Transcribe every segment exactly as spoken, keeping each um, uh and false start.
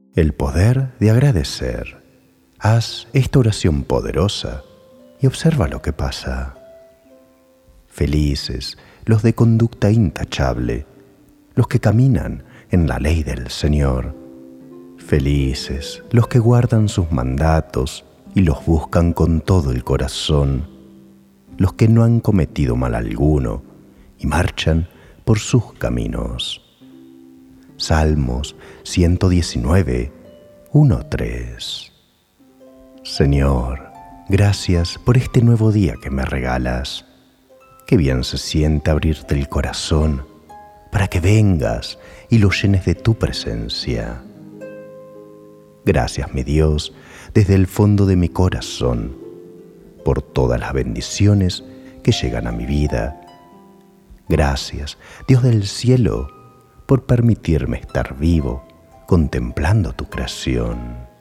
El poder de agradecer. Haz esta oración poderosa y observa lo que pasa. Felices los de conducta intachable, los que caminan en la ley del Señor. Felices los que guardan sus mandatos y los buscan con todo el corazón, los que no han cometido mal alguno y marchan por sus caminos. Salmos ciento diecinueve, uno, tres. Señor, gracias por este nuevo día que me regalas. Qué bien se siente abrirte el corazón para que vengas y lo llenes de tu presencia. Gracias, mi Dios, desde el fondo de mi corazón, por todas las bendiciones que llegan a mi vida. Gracias, Dios del cielo, por permitirme estar vivo, contemplando tu creación.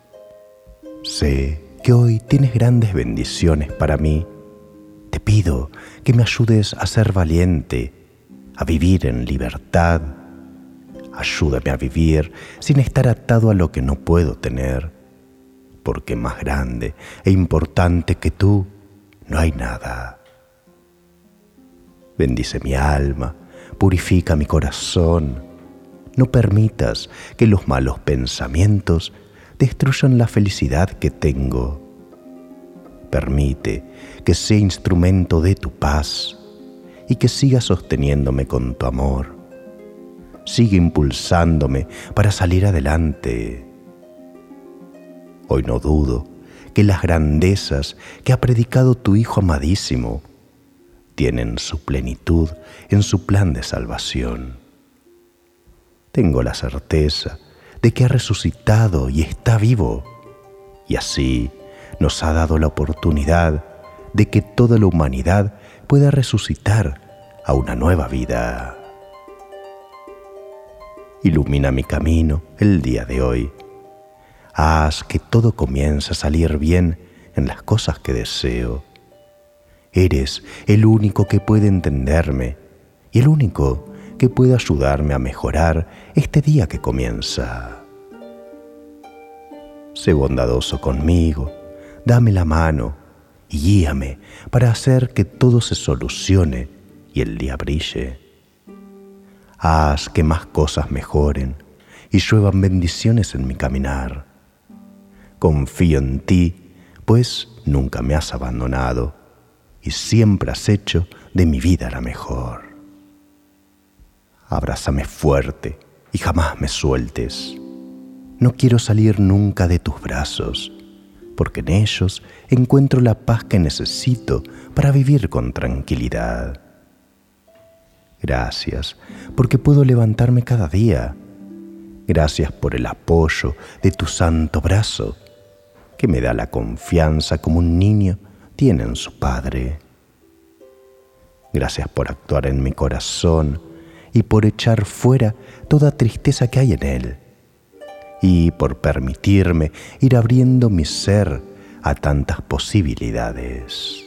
Sé que hoy tienes grandes bendiciones para mí. Te pido que me ayudes a ser valiente, a vivir en libertad. Ayúdame a vivir sin estar atado a lo que no puedo tener, porque más grande e importante que tú no hay nada. Bendice mi alma, purifica mi corazón. No permitas que los malos pensamientos destruyan la felicidad que tengo. Permite que sea instrumento de tu paz y que siga sosteniéndome con tu amor. Sigue impulsándome para salir adelante. Hoy no dudo que las grandezas que ha predicado tu Hijo amadísimo tienen su plenitud en su plan de salvación. Tengo la certeza de que ha resucitado y está vivo, y así nos ha dado la oportunidad de que toda la humanidad pueda resucitar a una nueva vida. Ilumina mi camino el día de hoy. Haz que todo comience a salir bien en las cosas que deseo. Eres el único que puede entenderme y el único que puede ayudarme a mejorar este día que comienza. Sé bondadoso conmigo, dame la mano y guíame para hacer que todo se solucione y el día brille. Haz que más cosas mejoren y lluevan bendiciones en mi caminar. Confío en ti, pues nunca me has abandonado y siempre has hecho de mi vida la mejor. Abrázame fuerte y jamás me sueltes. No quiero salir nunca de tus brazos, porque en ellos encuentro la paz que necesito para vivir con tranquilidad. Gracias, porque puedo levantarme cada día. Gracias por el apoyo de tu santo brazo, que me da la confianza como un niño tiene en su padre. Gracias por actuar en mi corazón y por echar fuera toda tristeza que hay en él, y por permitirme ir abriendo mi ser a tantas posibilidades.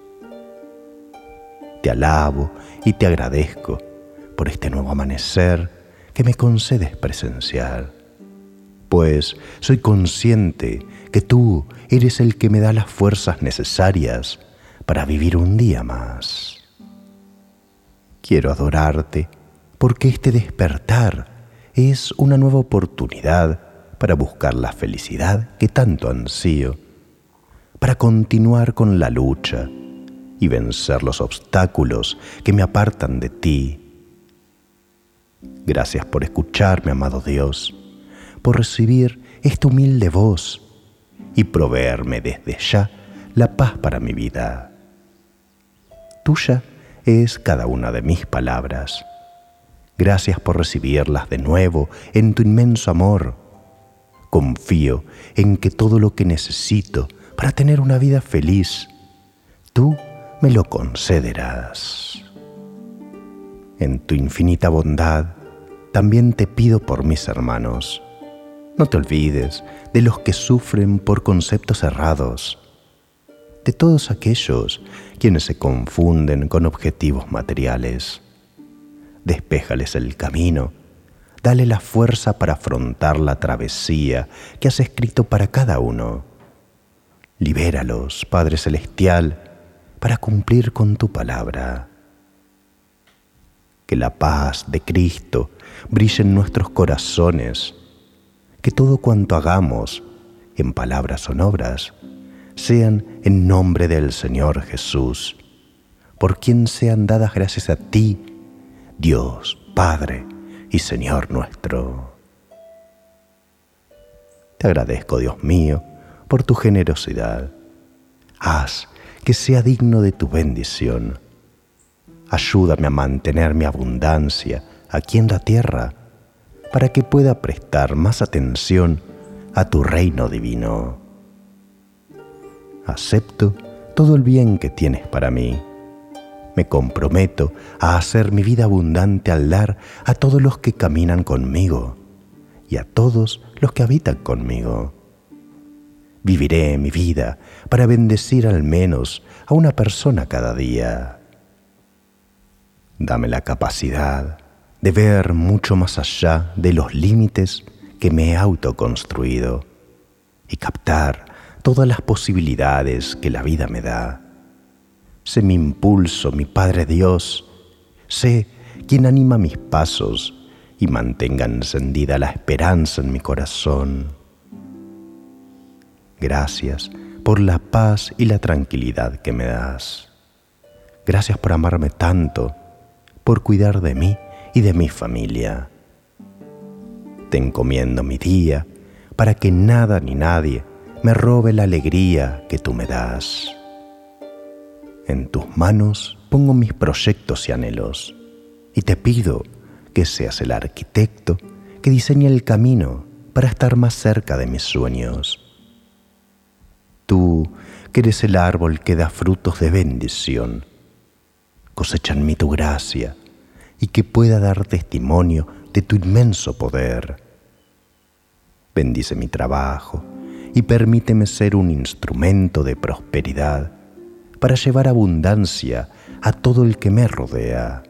Te alabo y te agradezco por este nuevo amanecer que me concedes presenciar, pues soy consciente que tú eres el que me da las fuerzas necesarias para vivir un día más. Quiero adorarte porque este despertar es una nueva oportunidad para buscar la felicidad que tanto ansío, para continuar con la lucha y vencer los obstáculos que me apartan de ti. Gracias por escucharme, amado Dios, por recibir esta humilde voz y proveerme desde ya la paz para mi vida. Tuya es cada una de mis palabras. Gracias por recibirlas de nuevo en tu inmenso amor. Confío en que todo lo que necesito para tener una vida feliz, tú me lo concederás. En tu infinita bondad, también te pido por mis hermanos. No te olvides de los que sufren por conceptos errados, de todos aquellos quienes se confunden con objetivos materiales. Despéjales el camino, dale la fuerza para afrontar la travesía que has escrito para cada uno. Libéralos, Padre Celestial, para cumplir con tu palabra. Que la paz de Cristo brille en nuestros corazones, que todo cuanto hagamos, en palabras o en obras, sean en nombre del Señor Jesús, por quien sean dadas gracias a ti, Dios, Padre y Señor nuestro. Te agradezco, Dios mío, por tu generosidad. Haz que sea digno de tu bendición. Ayúdame a mantener mi abundancia aquí en la tierra, para que pueda prestar más atención a tu reino divino. Acepto todo el bien que tienes para mí. Me comprometo a hacer mi vida abundante al dar a todos los que caminan conmigo y a todos los que habitan conmigo. Viviré mi vida para bendecir al menos a una persona cada día. Dame la capacidad de ver mucho más allá de los límites que me he autoconstruido y captar todas las posibilidades que la vida me da. Sé mi impulso, mi Padre Dios. Sé quien anima mis pasos y mantenga encendida la esperanza en mi corazón. Gracias por la paz y la tranquilidad que me das. Gracias por amarme tanto, por cuidar de mí y de mi familia. Te encomiendo mi día para que nada ni nadie me robe la alegría que tú me das. En tus manos pongo mis proyectos y anhelos y te pido que seas el arquitecto que diseñe el camino para estar más cerca de mis sueños. Tú, que eres el árbol que da frutos de bendición, cosecha en mí tu gracia y que pueda dar testimonio de tu inmenso poder. Bendice mi trabajo y permíteme ser un instrumento de prosperidad para llevar abundancia a todo el que me rodea.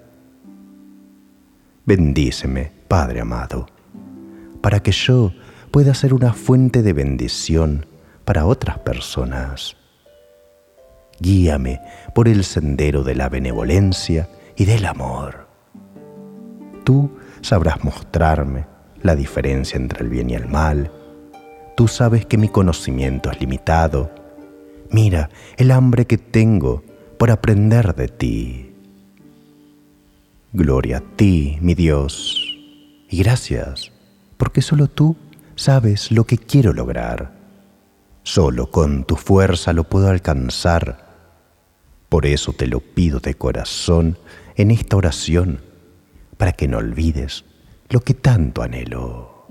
Bendíceme, Padre amado, para que yo pueda ser una fuente de bendición para otras personas. Guíame por el sendero de la benevolencia y del amor. Tú sabrás mostrarme la diferencia entre el bien y el mal. Tú sabes que mi conocimiento es limitado. Mira el hambre que tengo por aprender de ti. Gloria a ti, mi Dios, y gracias, porque solo tú sabes lo que quiero lograr. Solo con tu fuerza lo puedo alcanzar. Por eso te lo pido de corazón en esta oración, para que no olvides lo que tanto anhelo.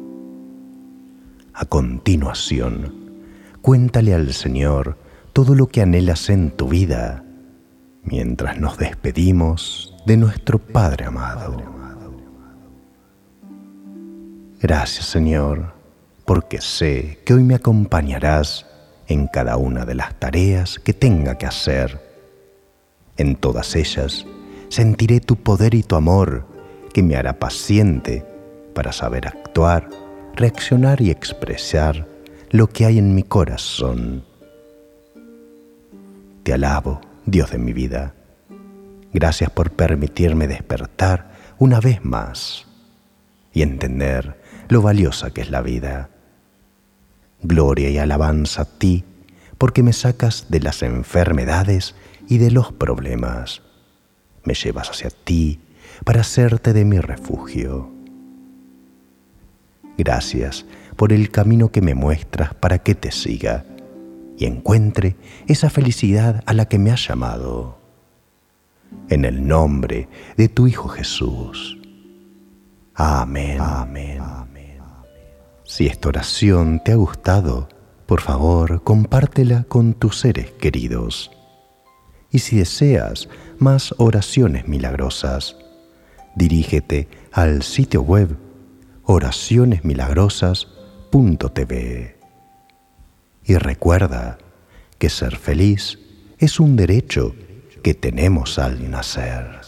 A continuación, cuéntale al Señor todo lo que anhelas en tu vida, mientras nos despedimos de nuestro Padre amado. Gracias, Señor, porque sé que hoy me acompañarás en cada una de las tareas que tenga que hacer. En todas ellas sentiré tu poder y tu amor, que me hará paciente para saber actuar, reaccionar y expresar lo que hay en mi corazón. Te alabo, Dios de mi vida. Gracias por permitirme despertar una vez más y entender lo valiosa que es la vida. Gloria y alabanza a ti, porque me sacas de las enfermedades y de los problemas. Me llevas hacia ti para hacerte de mi refugio. Gracias por el camino que me muestras para que te siga y encuentre esa felicidad a la que me has llamado. En el nombre de tu Hijo Jesús. Amén. Amén. Amén. Si esta oración te ha gustado, por favor, compártela con tus seres queridos. Y si deseas más oraciones milagrosas, dirígete al sitio web oraciones milagrosas punto t v. Y recuerda que ser feliz es un derecho que tenemos al nacer.